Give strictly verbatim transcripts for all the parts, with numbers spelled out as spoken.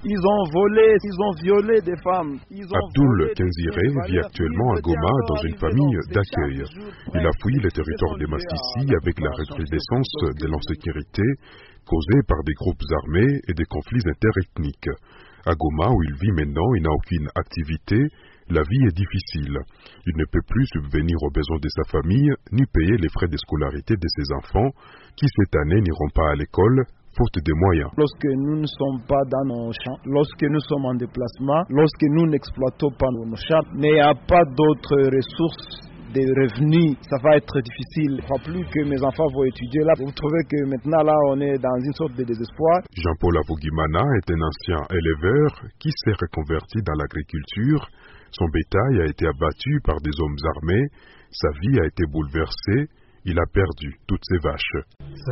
Ils ont volé, ils ont violé des femmes. Abdoul Kenziré vit actuellement à Goma dans une famille d'accueil. Il a fui le territoire de Massissi avec la recrudescence de l'insécurité causée par des groupes armés et des conflits interethniques. À Goma, où il vit maintenant, il n'a aucune activité. La vie est difficile. Il ne peut plus subvenir aux besoins de sa famille, ni payer les frais de scolarité de ses enfants, qui cette année n'iront pas à l'école, faute de moyens. Lorsque nous ne sommes pas dans nos champs, lorsque nous sommes en déplacement, lorsque nous n'exploitons pas nos champs, mais il n'y a pas d'autres ressources, des revenus, ça va être difficile. Il ne faut plus que mes enfants vont étudier là. Vous trouvez que maintenant là, on est dans une sorte de désespoir. Jean-Paul Avogimana est un ancien éleveur qui s'est reconverti dans l'agriculture. Son bétail a été abattu par des hommes armés. Sa vie a été bouleversée. Il a perdu toutes ses vaches.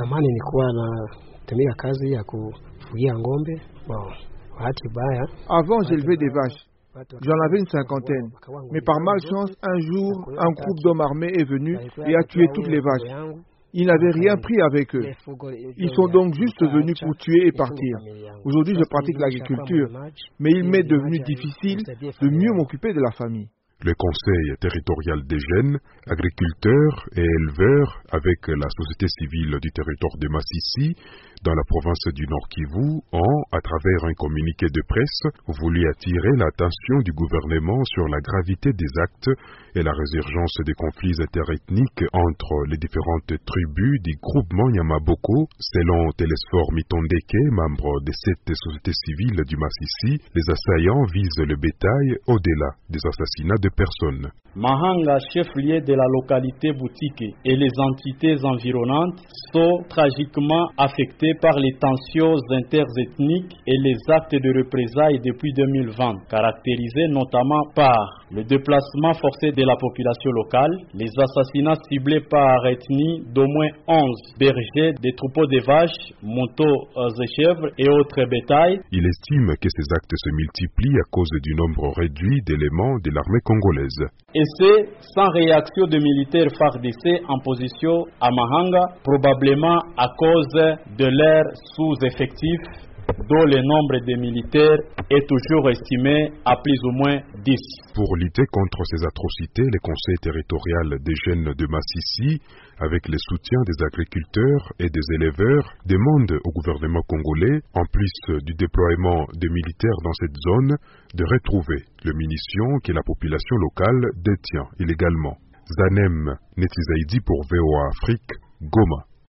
Avant, j'élevais des vaches. J'en avais une cinquantaine. Mais par malchance, un jour, un groupe d'hommes armés est venu et a tué toutes les vaches. Ils n'avaient rien pris avec eux. Ils sont donc juste venus pour tuer et partir. Aujourd'hui, je pratique l'agriculture, mais il m'est devenu difficile de mieux m'occuper de la famille. Le Conseil territorial des jeunes, agriculteurs et éleveurs, avec la société civile du territoire de Massissi, dans la province du Nord Kivu, ont, à travers un communiqué de presse, voulu attirer l'attention du gouvernement sur la gravité des actes et la résurgence des conflits interethniques entre les différentes tribus du groupement Nyamaboko. Selon Télésphore Mitondeke, membre de cette société civile du Massissi, les assaillants visent le bétail au-delà des assassinats de personnes. Mahanga, chef-lieu de la localité Boutique, et les entités environnantes sont tragiquement affectés par les tensions interethniques et les actes de représailles depuis deux mille vingt, caractérisés notamment par le déplacement forcé de la population locale, les assassinats ciblés par ethnie d'au moins onze bergers, des troupeaux de vaches, motos et chèvres et autres bétails. Il estime que ces actes se multiplient à cause du nombre réduit d'éléments de l'armée congolaise. Et c'est sans réaction de militaires F A R D C en position à Mahanga, probablement à cause de leur sous-effectif, dont le nombre de militaires est toujours estimé à plus ou moins dix. Pour lutter contre ces atrocités, le Conseil territorial des jeunes de Massissi, avec le soutien des agriculteurs et des éleveurs, demande au gouvernement congolais, en plus du déploiement des militaires dans cette zone, de retrouver les munitions que la population locale détient illégalement. Zanem Netizaidi pour V O A Afrique, Goma.